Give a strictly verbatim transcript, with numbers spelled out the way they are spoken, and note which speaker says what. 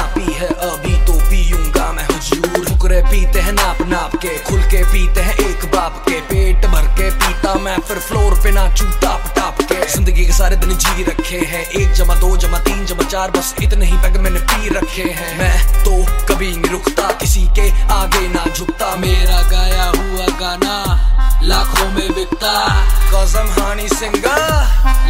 Speaker 1: ना पी है अभी तो पीऊंगा मैं हुजूर। फुकरे पीते हैं नाप नाप के, खुल के पीते हैं एक बाप के, पेट भर के पीता मैं फिर फ्लोर पे नाचूं टाप टाप के। जिंदगी के सारे दिन जी रखे हैं, एक जमा दो जमा तीन जमा चार, बस इतने ही पैग मैंने पी रखे हैं। मैं तो कभी नहीं रुकता, किसी के आगे ना झुकता, मेरा गाया हुआ गाना लाखों में बिकता। कसम हानी सिंगा